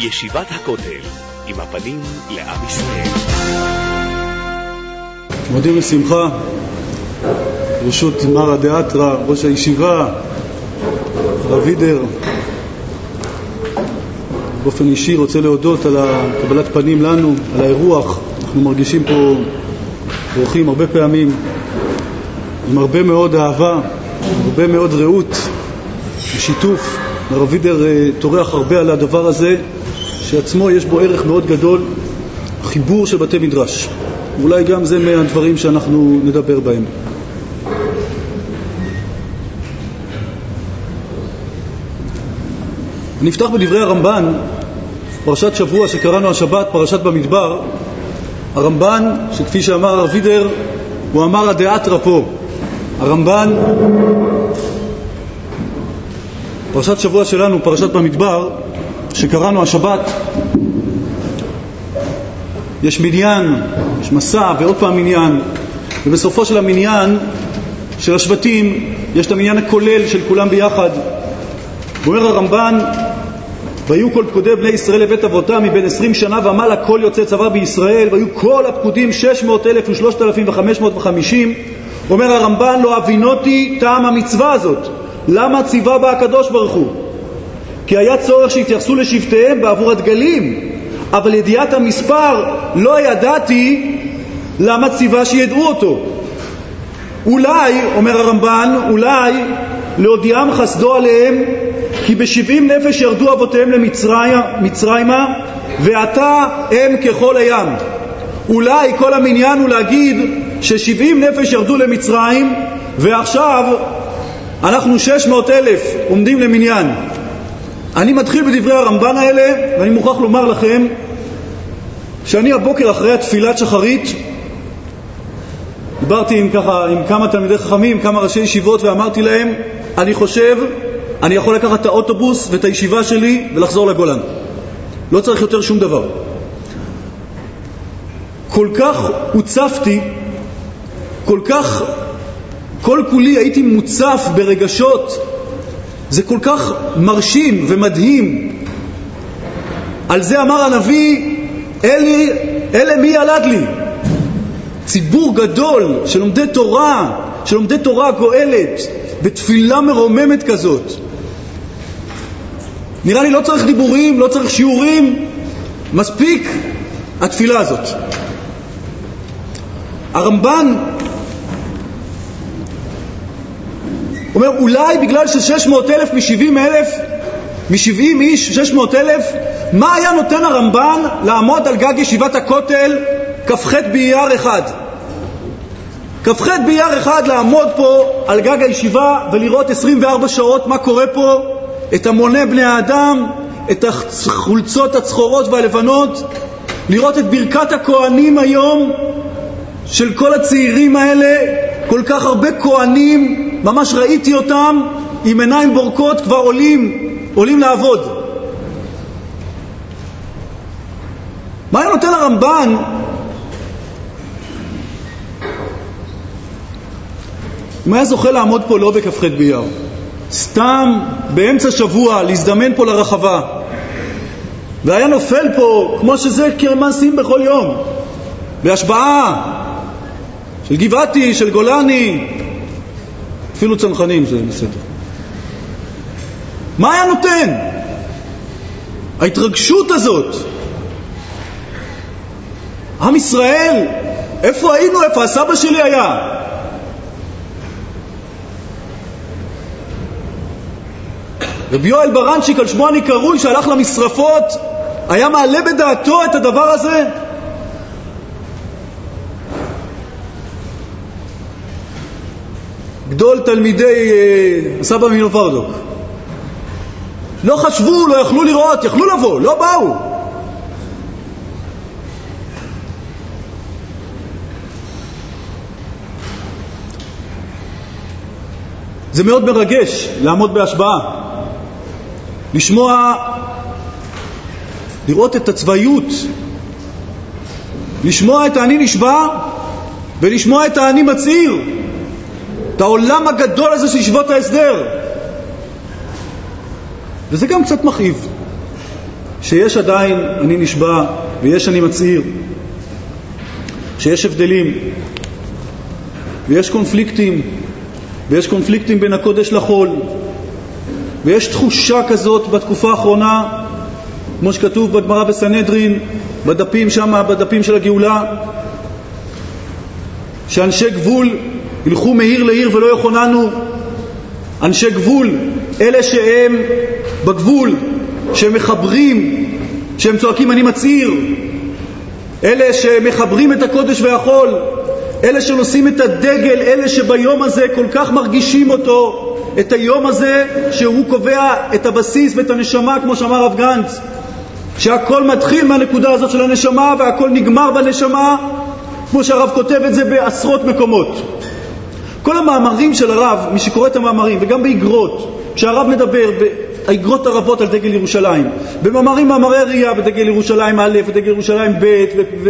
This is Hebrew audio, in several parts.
ישיבת הכותל, עם הפנים לעם ישראל. מודים לשמחה, ראשות מרא דאתרא, ראש הישיבה, הרב וידר. באופן אישי רוצה להודות על קבלת פנים לנו, על האירוח. אנחנו מרגישים פה אורחים הרבה פעמים, עם הרבה מאוד אהבה, הרבה מאוד רעות ושיתוף. הרב וידר תורח הרבה על הדבר הזה, שעצמו יש בו ערך מאוד גדול, חיבור של בתי מדרש. אולי גם זה מהדברים שאנחנו נדבר בהם. נפתח בדברי הרמב"ן, פרשת שבוע שקראנו השבת, פרשת במדבר. הרמב"ן, שכפי שאמר הרב וידר, הוא אמר הדאתרא פה. הרמב"ן, פרשת שבוע שלנו, פרשת במדבר, שקראנו השבת, יש מניין, יש מסע ועוד פעם מניין, ובסופו של המניין של השבטים יש את המניין הכולל של כולם ביחד. אומר הרמב"ן, והיו כל פקודי בני ישראל לבית אבותם מבין 20 שנה ומעלה כל יוצא צבא בישראל, והיו כל הפקודים 600,000 ו3,550. אומר הרמב"ן, לא הבינותי טעם המצווה הזאת, למה ציווה בה הקדוש ברוך הוא? כי היה צורך שהתייחסו לשבטיהם בעבור הדגלים, אבל ידיעת המספר לא ידעתי למה ציווה שידעו אותו. אולי, אומר הרמב"ן, אולי להודיעם חסדו עליהם, כי ב70 נפש ירדו אבותיהם למצרימה, ועתה הם ככל הים. אולי כל המניין הוא להגיד ש70 נפש ירדו למצרים, ועכשיו אנחנו 600,000 עומדים למניין. אני מתחיל בדברי הרמב"ן האלה, ואני מוכרח לומר לכם שאני הבוקר אחרי התפילת שחרית דיברתי עם כמה תלמידי חכמים, כמה ראשי ישיבות, ואמרתי להם, אני חושב אני יכול לקחת את האוטובוס ואת הישיבה שלי ולחזור לגולן, לא צריך יותר שום דבר. כל כך הוצפתי, כל כולי הייתי מוצף ברגשות. זה כל כך מרשים ומדהים. על זה אמר הנביא, אלה מי ילד לי? ציבור גדול של לומדי תורה גואלת, בתפילה מרוממת כזאת. נראה לי לא צריך דיבורים, לא צריך שיעורים, מספיק התפילה הזאת. הרמב"ן אומר, אולי בגלל ש600,000 מ70 איש, 600,000, מה היה נותן הרמב"ן לעמוד על גג ישיבת הכותל כ"ח באייר אחד? כ"ח באייר אחד לעמוד פה על גג הישיבה ולראות 24 שעות מה קורה פה, את המוני בני האדם, את החולצות הצחורות והלבנות, לראות את ברכת הכהנים היום של כל הצעירים האלה, כל כך הרבה כהנים, ממש ראיתי אותם עם עיניים בורקות, כבר עולים לעבוד. מה היה נותן הרמב"ן אם היה זוכה לעמוד פה לא בכ"ח באייר, סתם באמצע שבוע להזדמן פה לרחבה, והיה נופל פה כמו שזה כמעשים בכל יום, בהשבעה של גבעתי, של גולני, אפילו צנחנים, זה בסדר. מה היה נותן? ההתרגשות הזאת. עם ישראל, איפה היינו? איפה הסבא שלי היה? רבי יואל ברנצ'יק, על שמו אני קרוי, שהלך למשרפות, היה מעלה בדעתו את הדבר הזה? גדול תלמידי סבא מנופרדוק לא חשבו, לא יכלו לראות, יכלו לבוא, לא באו. זה מאוד מרגש לעמוד בהשבעה, לשמוע, לראות את הצבאיות, לשמוע את האני נשבע ולשמוע את האני מצעיר, את העולם הגדול הזה של ישיבות ההסדר. וזה גם קצת מכאיב, שיש עדיין אני נשבע ויש אני מצעיר, שיש הבדלים ויש קונפליקטים, ויש קונפליקטים בין הקודש לחול, ויש תחושה כזאת בתקופה האחרונה, כמו שכתוב בגמרא בסנהדרין, בדפים שם, בדפים של הגאולה, שאנשי גבול ילכו מעיר לעיר ולא יחוננו. אנשי גבול, אלה שהם בגבול, שהם מחברים, שהם צועקים אני מצעיר, אלה שמחברים את הקודש והחול, אלה שנושאים את הדגל, אלה שביום הזה כל כך מרגישים אותו, את היום הזה שהוא קובע את הבסיס ואת הנשמה, כמו שאמר הרב גנץ, שהכל מתחיל מהנקודה הזאת של הנשמה והכל נגמר בנשמה, כמו שהרב כותב את זה בעשרות מקומות. כל המאמרים של הרב, מי שקורא את המאמרים, וגם באגרות, כשהרב מדבר באגרות הרבות על דגל ירושלים, במאמרים, מאמרי הראייה בדגל ירושלים א' ודגל ירושלים ב'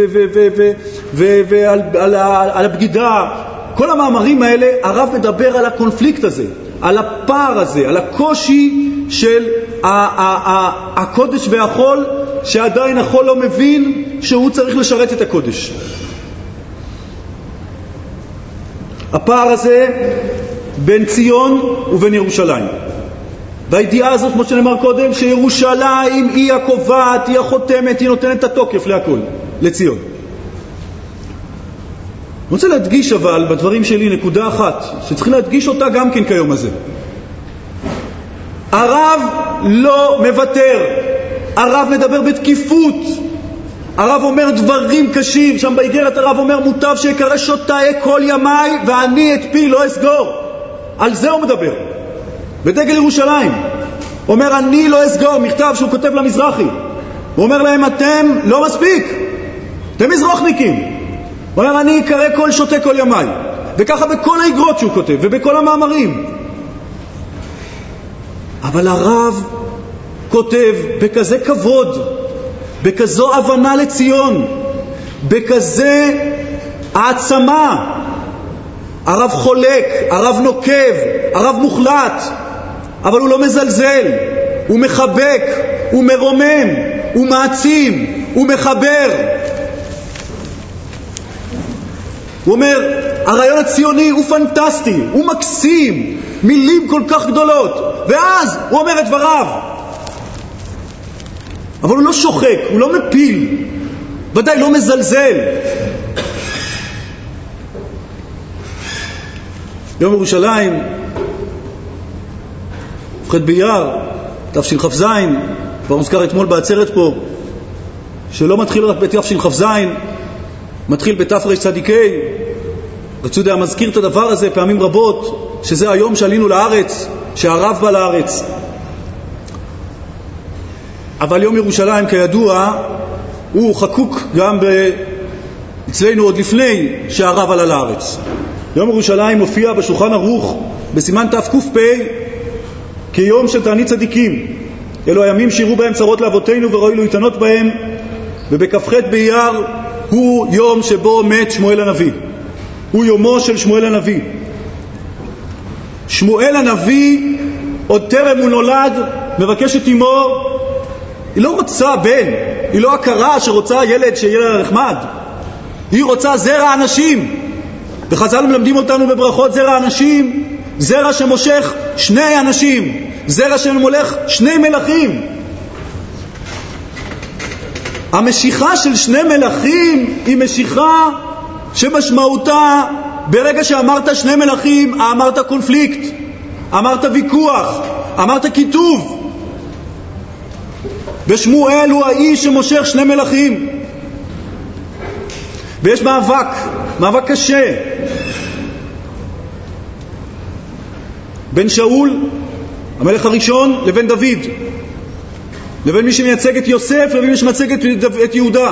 ועל הבגידה, כל המאמרים האלה, הרב מדבר על הקונפליקט הזה, על הפער הזה, על הקושי של הקודש והחול, שעדיין החול לא מבין שהוא צריך לשרת את הקודש. הפער הזה בין ציון ובין ירושלים. והידיעה הזאת, כמו שנאמר קודם, שירושלים היא הקובעת, היא החותמת, היא נותנת את התוקף להכל, לציון. אני רוצה להדגיש אבל בדברים שלי נקודה אחת, שצריכים להדגיש אותה גם כן כיום הזה. הרב לא מוותר, הרב מדבר בתקיפות, הרב אומר דברים קשים, שם באיגרת הרב אומר מוטב שיקרא שוטה כל ימיי ואני את פי לא אסגור. על זה הוא מדבר בדגל ירושלים. אומר אני לא אסגור, מכתב שהוא כותב למזרחי, הוא אומר להם אתם לא מספיק, אתם מזרוחניקים. הוא אומר אני אקרא כל שוטה כל ימיי, וככה בכל האיגרות שהוא כותב ובכל המאמרים. אבל הרב כותב בכזה כבוד, בכזו הבנה לציון, בכזה העצמה. הרב חולק, הרב נוקב, הרב מוחלט, אבל הוא לא מזלזל, הוא מחבק, הוא מרומם, הוא מעצים, הוא מחבר. הוא אומר הרעיון הציוני הוא פנטסטי, הוא מקסים, מילים כל כך גדולות, ואז הוא אומר את דבריו, אבל הוא לא שוחק, הוא לא מפיל, ודאי לא מזלזל. יום ירושלים, ח' באייר, תשכ"ז, כבר מוזכר אתמול בעצרת פה, שלא מתחיל רק בתשכ"ז, מתחיל בתרצ"ק. רצוי מזכיר את הדבר הזה פעמים רבות, שזה היום שעלינו לארץ, שהרב בא לארץ. אבל יום ירושלים כידוע הוא חקוק גם אצלנו עוד לפני שהרב עלה לארץ. יום ירושלים מופיע בשולחן ערוך בסימן תק"פ כיום של תענית צדיקים, אלו הימים שירו בהם צרות לאבותינו וראוי לו איתנות בהם. ובכ"ח באייר הוא יום שבו מת שמואל הנביא, הוא יומו של שמואל הנביא. שמואל הנביא עוד טרם הוא נולד מבקש את אמו, היא לא רוצה בן, היא לא הכרה שרוצה ילד שיהיה לה נחמד, היא רוצה זרע אנשים. וחז"ל מלמדים אותנו בברכות זרע אנשים, זרע שמושך שני אנשים, זרע שמולך שני מלכים. המשיכה של שני מלכים היא משיכה שמשמעותה, ברגע שאמרת שני מלכים אמרת קונפליקט, אמרת ויכוח, אמרת כיתוב. ושמואל הוא האיש שמושך שני מלכים, ויש מאבק קשה בין שאול המלך הראשון לבין דוד, לבין מי שמייצג את יוסף לבין מי שמייצג את יהודה.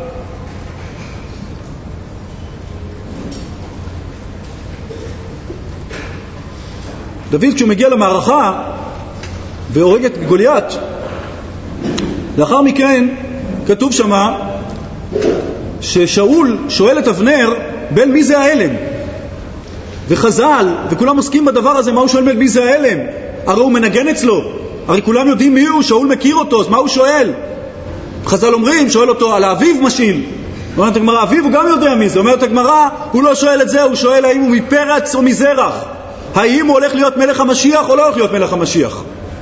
דוד כשהוא מגיע למערכה והורג את גוליית, לאחר מכן כתוב שמה ששאול שואל את אבנר בין מי זה האלם, וחז"ל וכולם עוסקים בדבר הזה, מה הוא שואל בין מי זה האלם? הרי הוא מנגן אצלו, הרי כולם יודעים מי הוא, שאול מכיר אותו, אז מה הוא שואל? חז"ל אומרים, שואל אותו על האביב משיל. אומרת הגמרא, אביב הוא גם יודע מי זה. אומרת הגמרא, הוא לא שואל את זה, הוא שואל האם הוא מפרץ או מזרח. האם הוא הולך להיות מלך המשיח או לא הולך להיות מלך המשיח.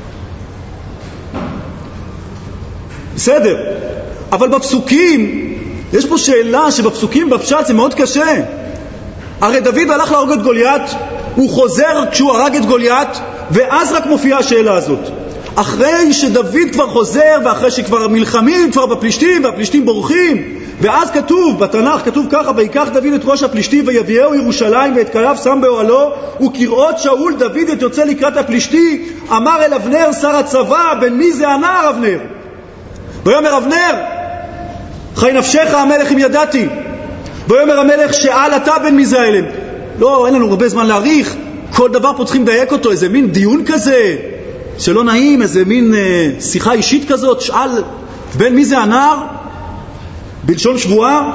בסדר. אבל בפסוקים, יש פה שאלה שבפסוקים, בפשט, זה מאוד קשה. הרי דוד הלך להרוג את גוליית, הוא חוזר כשהוא הרג את גוליית, ואז רק מופיעה השאלה הזאת. אחרי שדוד כבר חוזר, ואחרי שכבר מלחמים כבר בפלישתים, והפלישתים בורחים, ואז כתוב, בתנ"ך כתוב ככה, ויקח דוד את ראש הפלישתי ויביאהו ירושלים ואת כליו שם באוהלו, וכראות שאול דוד את יוצא לקראת הפלישתי, אמר אל אבנר שר הצבא, בן מי זה הנער אבנר? ויאמר אבנר, חי נפשך המלך אם ידעתי. ויאמר המלך, שאל אתה בן מי זה האלה? לא, אין לנו הרבה זמן להאריך, כל דבר פה צריכים לדייק אותו, איזה מין דיון כזה שלא נעים, איזה מין שיחה אישית כזאת, שאל בן מי זה הנער? בלשון שבועה.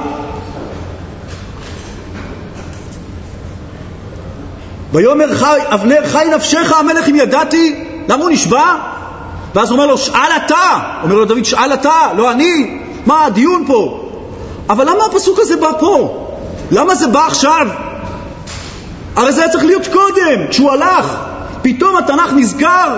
ויאמר אבנר, חי נפשך המלך אם ידעתי. למה הוא נשבע? ואז הוא אומר לו, שאל אתה. אומר לו דוד, שאל אתה, לא אני. מה הדיון פה? אבל למה הפסוק הזה בא פה? למה זה בא עכשיו? הרי זה היה צריך להיות קודם, כשהוא הלך. פתאום התנ"ך נזכר,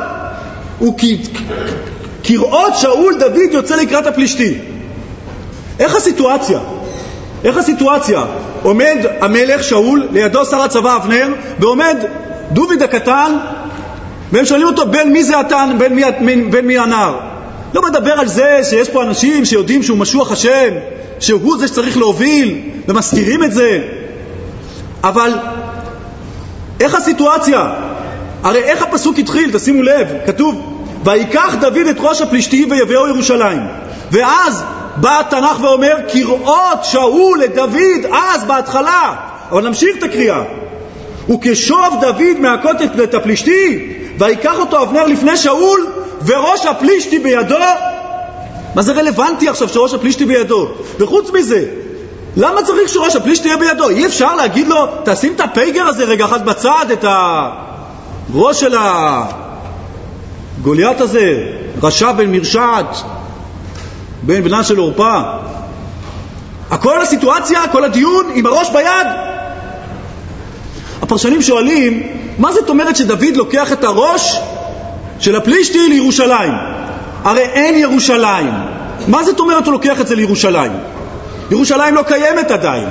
כראות שאול דוד יוצא לקראת הפלישתי. איך הסיטואציה? איך הסיטואציה? עומד המלך שאול, לידו שר הצבא אבנר, ועומד דוד הקטן, והם שואלים אותו, בן מי זה התן, בן מי הנער? לא מדבר על זה שיש פה אנשים שיודעים שהוא משוח השם, שהוא זה שצריך להוביל, ומזכירים את זה. אבל איך הסיטואציה? הרי איך הפסוק התחיל? תשימו לב, כתוב, ויקח דוד את ראש הפלישתי ויביאהו ירושלים. ואז בא התנ"ך ואומר, כראות שאול לדוד אז בהתחלה. אבל נמשיך את הקריאה. וכשוב דוד מהכות את הפלישתי, ויקח אותו אבנר לפני שאול, וראש הפלישתי בידו. מה זה רלוונטי עכשיו שראש הפלישתי בידו? וחוץ מזה, למה צריך שראש הפלישתי יהיה בידו? אי אפשר להגיד לו, תשים את הפייגר הזה רגע אחד בצד, את הראש של הגוליית הזה, רשע בן מרשעת, בן בנה של אורפה. הכל הסיטואציה, כל הדיון עם הראש ביד. הפרשנים שואלים, מה זאת אומרת שדוד לוקח את הראש של הפלישתי לירושלים? הרי אין ירושלים. מה זאת אומרת הוא לוקח את זה לירושלים? ירושלים לא קיימת עדיין.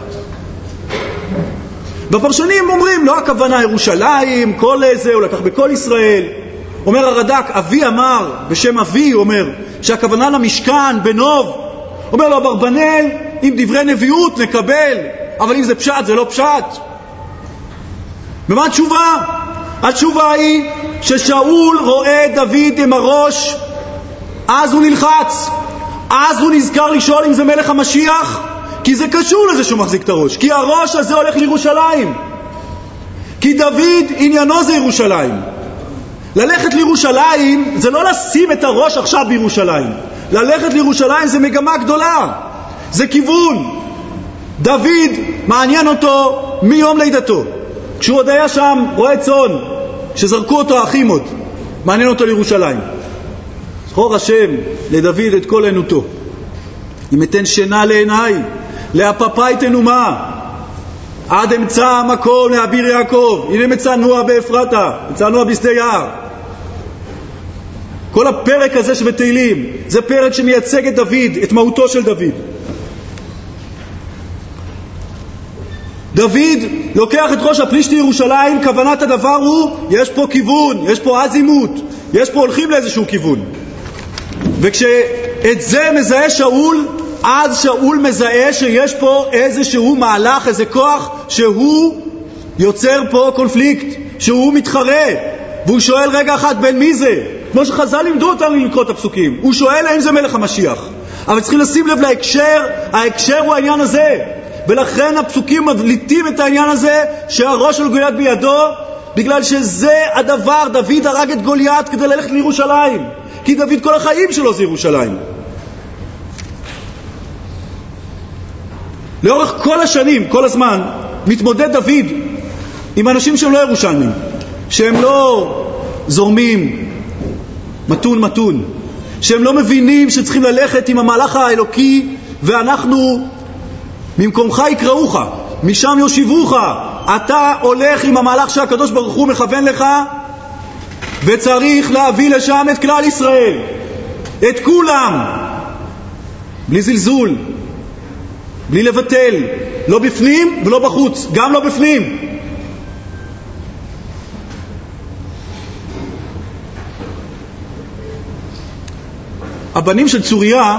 בפרשנים אומרים, לא הכוונה ירושלים, כל זה, הוא לקח בכל ישראל. אומר הרד"ק, אבי אמר, בשם אבי הוא אומר, שהכוונה למשכן בנוב. אומר לו אברבנאל, עם דברי נביאות נקבל, אבל אם זה פשט זה לא פשט. ומה התשובה? התשובה היא ששאול רואה דוד עם הראש, אז הוא נלחץ, אז הוא נזכר לשאול אם זה מלך המשיח, כי זה קשור לזה שהוא מחזיק את הראש, כי הראש הזה הולך לירושלים, כי דוד עניינו זה ירושלים. ללכת לירושלים זה לא לשים את הראש עכשיו בירושלים, ללכת לירושלים זה מגמה גדולה, זה כיוון. דוד מעניין אותו מיום לידתו, כשהוא עוד היה שם רועה צאן, שזרקו אותו האחים עוד, מעניין אותו לירושלים. זכור השם לדוד את כל ענותו, אם אתן שינה לעיניי, להפפי תנומה, עד אמצע המקום לאביר יעקב. הנה מצאנוע באפרתה, מצאנוע בשדה יער. כל הפרק הזה שבתהילים זה פרק שמייצג את דוד, את מהותו של דוד. דוד לוקח את ראש הפלישתי ירושלים, כוונת הדבר הוא, יש פה כיוון, יש פה עזימות, יש פה הולכים לאיזשהו כיוון. וכשאת זה מזהה שאול, אז שאול מזהה שיש פה איזשהו מהלך, איזה כוח שהוא יוצר פה קונפליקט, שהוא מתחרה, והוא שואל רגע אחד בין מי זה, כמו שחז"ל לימדו אותנו לקרוא את הפסוקים. הוא שואל האם זה מלך המשיח, אבל צריכים לשים לב להקשר. ההקשר הוא העניין הזה, ולכן הפסוקים מבליטים את העניין הזה שהראש של גוליית בידו, בגלל שזה הדבר. דוד הרג את גוליית כדי ללכת לירושלים, כי דוד כל החיים שלו זה ירושלים. לאורך כל השנים, כל הזמן, מתמודד דוד עם אנשים שהם לא ירושלמים, שהם לא זורמים מתון מתון. שהם לא מבינים שצריכים ללכת עם המהלך האלוקי, ואנחנו ממקומך יקראוך, משם יושיבוך. אתה הולך עם המהלך שהקדוש ברוך הוא מכוון לך, וצריך להביא לשם את כלל ישראל, את כולם, בלי זלזול, בלי לבטל, לא בפנים ולא בחוץ, גם לא בפנים. הבנים של צוריה,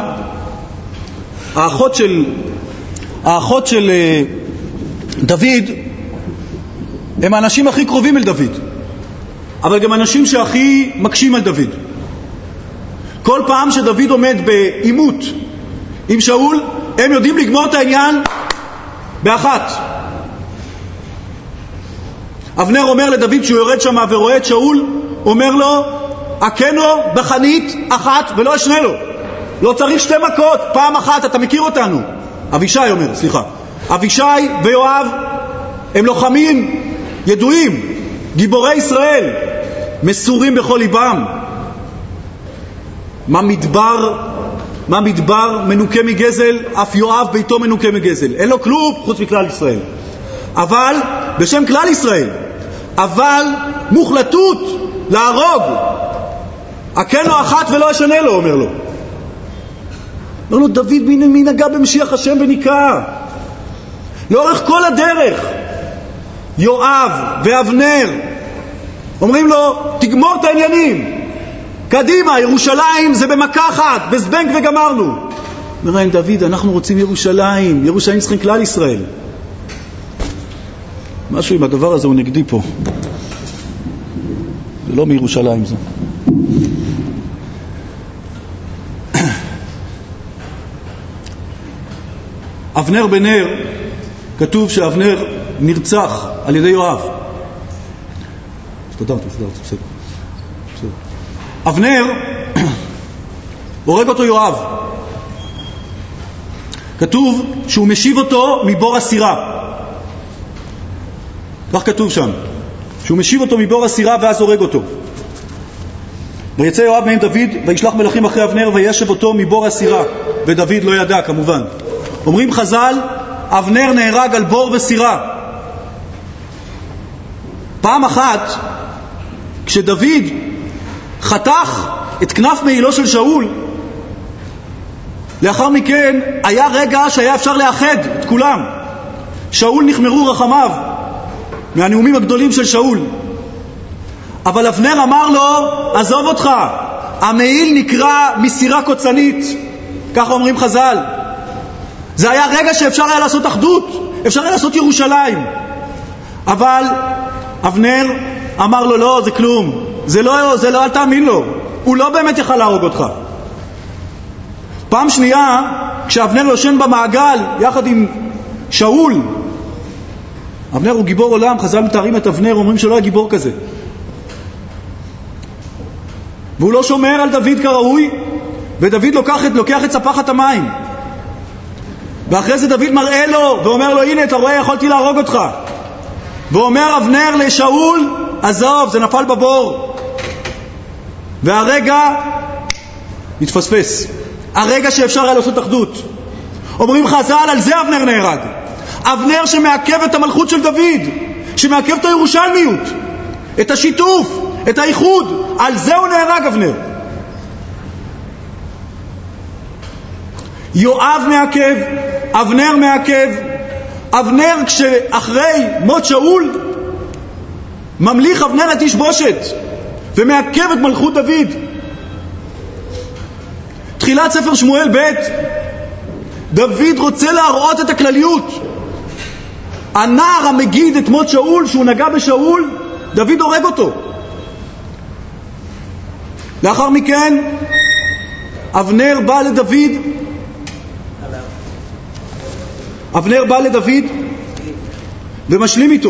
האחות של דוד, הם האנשים הכי קרובים אל דוד, אבל גם אנשים שהכי מקשים על דוד. כל פעם שדוד עומד בעימות עם שאול, הם יודעים לגמור את העניין באחת. אבנר אומר לדוד שהוא יורד שם ורואה את שאול, אומר לו, הכנו בחנית אחת ולא אשנה לו, לא צריך שתי מכות, פעם אחת, אתה מכיר אותנו. אבישי אומר, סליחה, אבישי ויואב הם לוחמים ידועים, גיבורי ישראל, מסורים בכל ליבם. מה מדבר מנוקה מגזל, אף יואב ביתו מנוקה מגזל, אין לו כלום חוץ מכלל ישראל, אבל בשם כלל ישראל, אבל מוחלטות להרוג. הכנו אחת ולא אשנה לו, אומר לו. אומר לו, דוד מי נגע במשיח השם וניקה? לאורך כל הדרך יואב ואבנר אומרים לו, תגמור את העניינים, קדימה, ירושלים זה במכה אחת, בזבנג וגמרנו. אומר להם דוד, אנחנו רוצים ירושלים, ירושלים צריכים כלל ישראל. משהו עם הדבר הזה הוא נגדי פה, זה לא מירושלים זה. אבנר בן נר, כתוב שאבנר נרצח על ידי יואב. בסדר. אבנר הורג אותו יואב. כתוב שהוא משיב אותו מבור הסירה. כך כתוב שם, שהוא משיב אותו מבור הסירה ואז הורג אותו. ויצא יואב מעם דוד וישלח מלאכים אחרי אבנר וישב אותו מבור הסירה, ודוד לא ידע כמובן. אומרים חז"ל, אבנר נהרג על בור וסירה. פעם אחת כשדוד חתך את כנף מעילו של שאול, לאחר מכן היה רגע שהיה אפשר לאחד את כולם. שאול נחמרו רחמיו מהנאומים הגדולים של שאול, אבל אבנר אמר לו, עזוב אותך, המעיל נקרא מסירה קוצנית, ככה אומרים חז"ל. זה היה רגע שאפשר היה לעשות אחדות, אפשר היה לעשות ירושלים, אבל אבנר אמר לו, לא, זה כלום, זה לא, אל תאמין לו, הוא לא באמת יכל להרוג אותך. פעם שנייה, כשאבנר יושן במעגל יחד עם שאול, אבנר הוא גיבור עולם, חז"ל מתארים את אבנר, אומרים שלא היה גיבור כזה, והוא לא שומר על דוד כראוי, ודוד לוקח את ספחת המים, ואחרי זה דוד מראה לו ואומר לו, הנה אתה רואה, יכולתי להרוג אותך. ואומר אבנר לשאול, עזוב, זה נפל בבור. והרגע מתפספס, הרגע שאפשר היה לעשות אחדות. אומרים חז"ל, על זה אבנר נהרג. אבנר שמעכב את המלכות של דוד, שמעכב את הירושלמיות, את השיתוף, את האיחוד, על זה הוא נהרג אבנר. יואב מעכב, אבנר מעכב. אבנר כשאחרי מות שאול ממליך אבנר את ישבושת ומעכב את מלכות דוד. תחילת ספר שמואל ב', דוד רוצה להראות את הכלליות. הנער המגיד את מות שאול, שהוא נגע בשאול, דוד הורג אותו. לאחר מכן אבנר בא לדוד ומשלים איתו.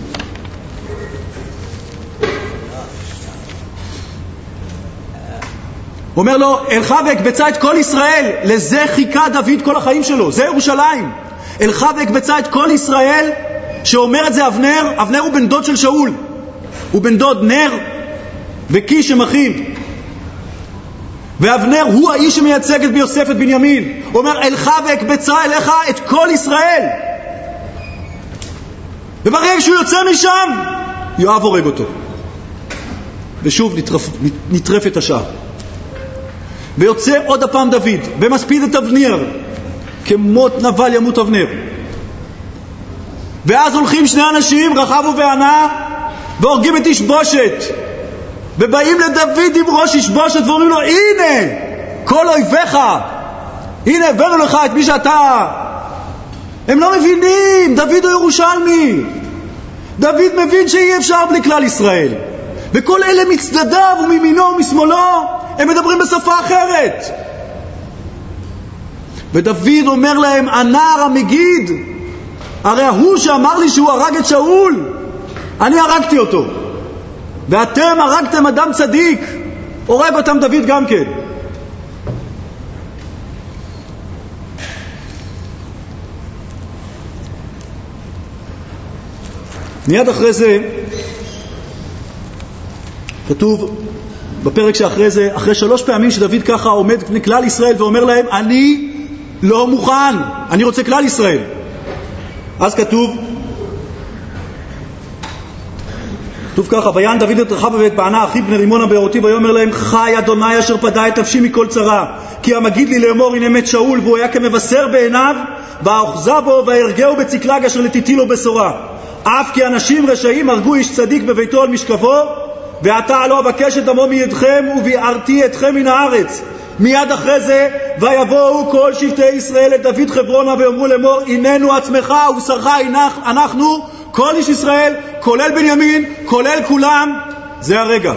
אומר לו, אלך ואקבצה את כל ישראל. לזה חיכה דוד כל החיים שלו, זה ירושלים. אלך ואקבצה את כל ישראל, שאומר את זה אבנר. אבנר הוא בן דוד של שאול, הוא בן דוד נר וקיש הם אחים. ואבנר הוא האיש שמייצג את ביוסף את בנימין. הוא אומר, אלך ואקבצה אליך את כל ישראל. וברגע שהוא יוצא משם, יואב הורג אותו. ושוב נטרפת השעה. ויוצא עוד הפעם דוד, ומספיד את אבנר, כמות נבל ימות אבנר. ואז הולכים שני אנשים, רחב ובענה, והורגים את ישבושת. ובאים לדוד עם ראש ישבושת ואומרים לו, הנה, כל אויביך, הנה הבאנו לך את מי שאתה. הם לא מבינים, דוד הוא ירושלמי. דוד מבין שאי אפשר בלי כלל ישראל. וכל אלה מצדדיו ומימינו ומשמאלו, הם מדברים בשפה אחרת. ודוד אומר להם, הנער המגיד, הרי הוא שאמר לי שהוא הרג את שאול, אני הרגתי אותו. ואתם הרגתם אדם צדיק, הורג אותם דוד גם כן. מיד אחרי זה כתוב בפרק שאחרי זה, אחרי 3 פעמים שדוד ככה עומד לפני כלל ישראל ואומר להם, אני לא מוכן, אני רוצה כלל ישראל. אז כתוב ככה, ויען דוד את רחב ואת בענה אחי בני רימון הבארותי, ויאמר להם, חי אדוני אשר פדה את נפשי מכל צרה, כי המגיד לי לאמור הנה מת שאול, והוא היה כמבשר בעיניו, ואחזה בו והרגהו בצקלג אשר לתיתי לו בשורה. אף כי אנשים רשעים הרגו איש צדיק בביתו על משכבו, ועתה לא אבקש את דמו מידכם וביערתי אתכם מן הארץ. מיד אחרי זה, ויבואו כל שבטי ישראל את דוד חברונה ואומרו לאמור, הננו עצמך ובשרך אנחנו, כל איש ישראל, כולל בנימין, כולל כולם. זה הרגע.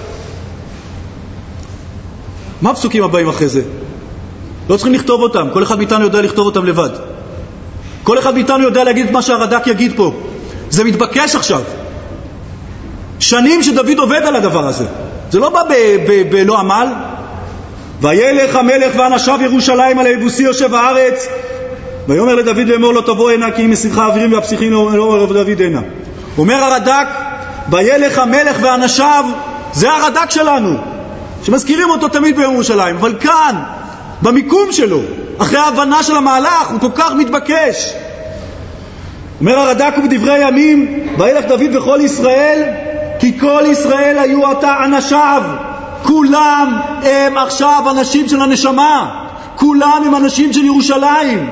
מה הפסוקים הבאים אחרי זה? לא צריכים לכתוב אותם, כל אחד מאיתנו יודע לכתוב אותם לבד. כל אחד מאיתנו יודע להגיד את מה שהרד"ק יגיד פה. זה מתבקש עכשיו. שנים שדוד עובד על הדבר הזה. זה לא בא בלא עמל. וילך המלך ואנשיו ירושלים על היבוסי יושב הארץ, ויאמר לדוד לאמור לא תבוא הנה, כי אם מסירך האווירים והפסיכים לא אומר דוד הנה. אומר הרד"ק, וילך המלך ואנשיו, זה הרד"ק שלנו, שמזכירים אותו תמיד בירושלים, אבל כאן, במיקום שלו, אחרי ההבנה של המהלך, הוא כל כך מתבקש. אומר הרד"ק ובדברי ימים, וילך דוד וכל ישראל, כי כל ישראל היו עתה אנשיו. כולם הם עכשיו אנשים של הנשמה, כולם הם אנשים של ירושלים.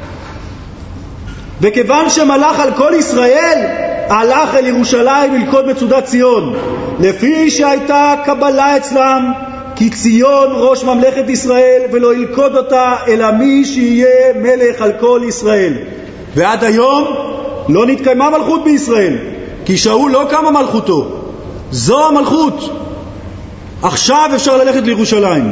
וכיוון שמלך על כל ישראל, הלך אל ירושלים ללכוד מצודת ציון, לפי שהייתה קבלה אצלם, כי ציון ראש ממלכת ישראל, ולא ילכוד אותה אלא מי שיהיה מלך על כל ישראל. ועד היום לא נתקיימה מלכות בישראל, כי שאול לא קמה מלכותו. זו המלכות. עכשיו אפשר ללכת לירושלים.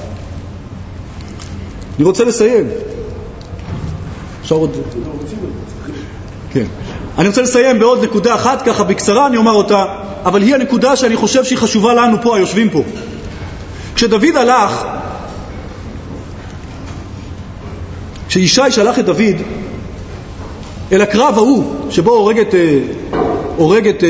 אני רוצה לסיים. אפשר עוד? כן. אני רוצה לסיים בעוד נקודה אחת, ככה בקצרה אני אומר אותה, אבל היא הנקודה שאני חושב שהיא חשובה לנו פה, היושבים פה. כשדוד הלך, כשישי שלח את דוד אל הקרב ההוא, שבו הורג את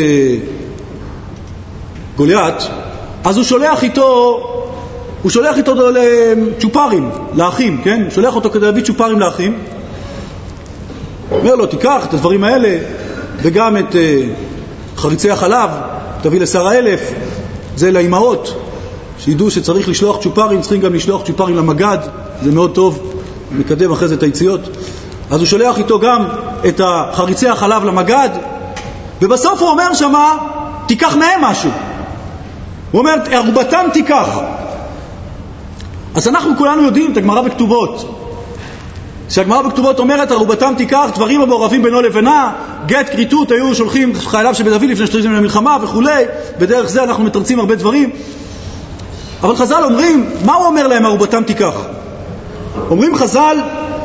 גוליית, אז הוא שולח איתו צ'ופרים לאחים, כן? הוא שולח אותו כדי להביא צ'ופרים לאחים. אומר לו, תיקח את הדברים האלה, וגם את חריצי החלב, תביא לשר האלף. זה לאימהות, שידעו שצריך לשלוח צ'ופרים, צריכים גם לשלוח צ'ופרים למגד, זה מאוד טוב, מקדם אחרי זה את היציאות. אז הוא שולח איתו גם את חריצי החלב למגד, ובסוף הוא אומר שמה, תיקח מהם משהו. הוא אומר, ערובתם תיקח. אז אנחנו כולנו יודעים את הגמרא בכתובות. שהגמרא בכתובות אומרת, ערובתם תיקח, דברים המעורבים בינו לבינה, גט, כריתות, היו שולחים חייליו שבדוד לפני שתיים למלחמה וכו'. בדרך זה אנחנו מתרצים הרבה דברים. אבל חז"ל אומרים, מה הוא אומר להם, ערובתם תיקח? אומרים חז"ל,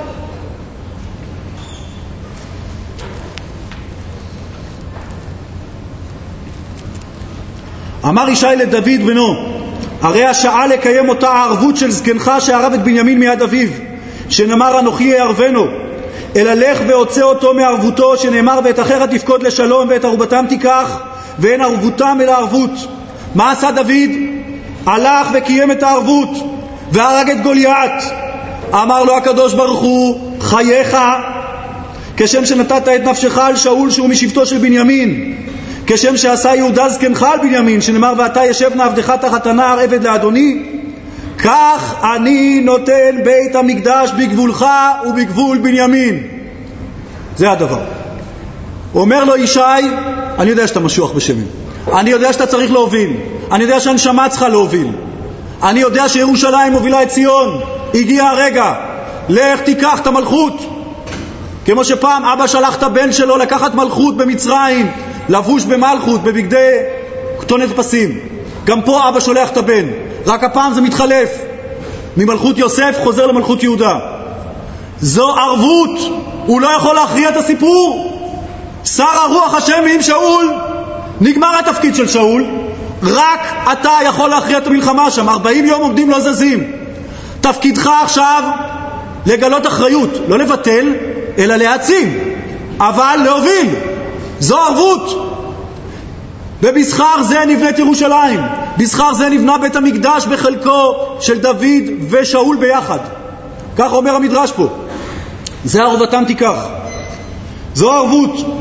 אמר ישי לדוד בנו, הרי השעה לקיים אותה הערבות של זקנך שערב את בנימין מיד אביו, שנאמר אנוכי יערבנו, אלא לך והוצא אותו מערבותו, שנאמר ואת אחרת תפקוד לשלום ואת ערבותם תיקח, ואין ערבותם אלא ערבות. מה עשה דוד? הלך וקיים את הערבות, והרג את גוליית. אמר לו הקדוש ברוך הוא, חייך כשם שנתת את נפשך על שאול שהוא משבטו של בנימין, כשם שעשה יהודה זקנך על בנימין, שנאמר ואתה ישב עבדך תחת הנער עבד לאדוני, כך אני נותן בית המקדש בגבולך ובגבול בנימין. זה הדבר. אומר לו ישי, אני יודע שאתה משוח בשמן, אני יודע שאתה צריך להוביל, אני יודע שהנשמה צריכה להוביל, אני יודע שירושלים מובילה את ציון, הגיע הרגע, לך תיקח את המלכות. כמו שפעם אבא שלח את הבן שלו לקחת מלכות במצרים, לבוש במלכות, בבגדי כתונת פסים. גם פה אבא שולח את הבן, רק הפעם זה מתחלף, ממלכות יוסף חוזר למלכות יהודה. זו ערבות, הוא לא יכול להכריע את הסיפור. שר הרוח השם עם שאול, נגמר התפקיד של שאול, רק אתה יכול להכריע את המלחמה שם. 40 יום עומדים לא זזים. תפקידך עכשיו לגלות אחריות, לא לבטל אלא להעצים, אבל להוביל. זו ערבות. ובשכר זה נבנית ירושלים, בשכר זה נבנה בית המקדש בחלקו של דוד ושאול ביחד. כך אומר המדרש פה, זה ערבתם תיקח, זו ערבות.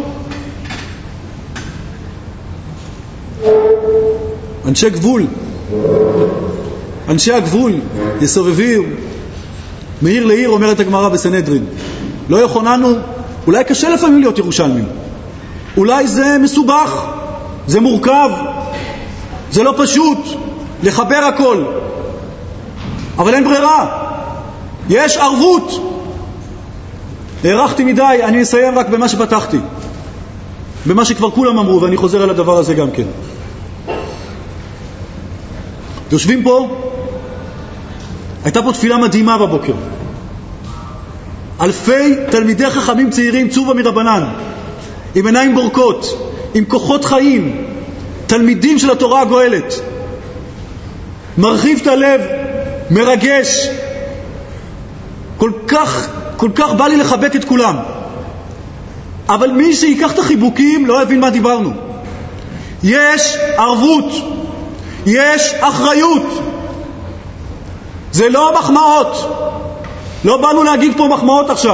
אנשי גבול, אנשי הגבול יסובבים מעיר לעיר, אומרת הגמרא בסנהדרין. לא יכולנו, אולי קשה לפעמים להיות ירושלמים, אולי זה מסובך, זה מורכב, זה לא פשוט לחבר הכל, אבל אין ברירה, יש ערבות. הערכתי מדי, אני אסיים רק במה שפתחתי, במה שכבר כולם אמרו, ואני חוזר על הדבר הזה גם כן. יושבים פה, הייתה פה תפילה מדהימה בבוקר, אלפי תלמידי חכמים צעירים, צובה מרבנן, עם עיניים בורקות, עם כוחות חיים, תלמידים של התורה הגואלת. מרחיב את הלב, מרגש, כל כך בא לי לחבק את כולם. אבל מי שיקח את החיבוקים לא יבין מה דיברנו. יש ערבות, יש אחריות, זה לא מחמאות. לא באנו להגיד פה מחמאות עכשיו,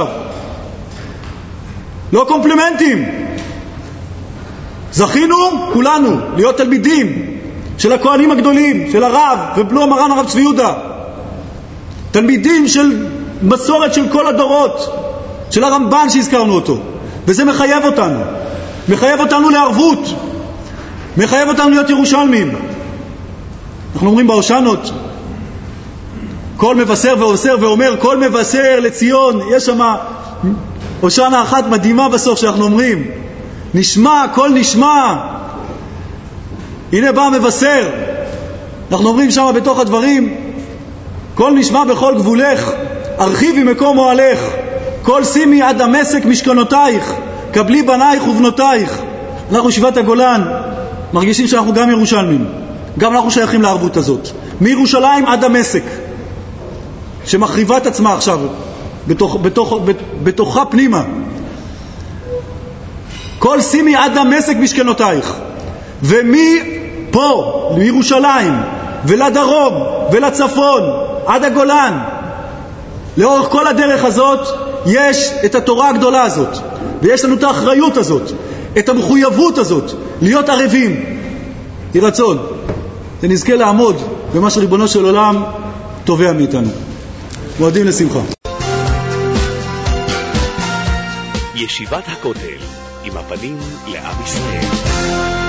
לא קומפלימנטים. זכינו כולנו להיות תלמידים של הכהנים הגדולים, של הרב ובנו מרן הרב צבי יהודה, תלמידים של מסורת של כל הדורות, של הרמב"ן שהזכרנו אותו, וזה מחייב אותנו לערבות, מחייב אותנו להיות ירושלמים. אנחנו אומרים בהושענות, כל מבשר ואוסר ואומר, כל מבשר לציון. יש שם הושענה אחת מדהימה בסוף שאנחנו אומרים, נשמע, כל נשמע, הנה בא מבשר. אנחנו אומרים שם בתוך הדברים, כל נשמע בכל גבולך, הרחיבי מקום אוהלך, כל שימי עד דמשק משכנותייך, קבלי בנייך ובנותייך. אנחנו שבעת הגולן מרגישים שאנחנו גם ירושלמים, גם אנחנו שייכים לערבות הזאת, מירושלים עד דמשק, שמחריבה את עצמה עכשיו בתוכה פנימה. כל שימי עד דמשק משכנותייך. ומפה לירושלים ולדרום ולצפון עד הגולן, לאורך כל הדרך הזאת יש את התורה הגדולה הזאת, ויש לנו את האחריות הזאת, את המחויבות הזאת להיות ערבים. יהי רצון ונזכה לעמוד במה שריבונו של עולם תובע מאיתנו. מועדים לשמחה. ישיבת הכותל, עם הפנים לעם ישראל.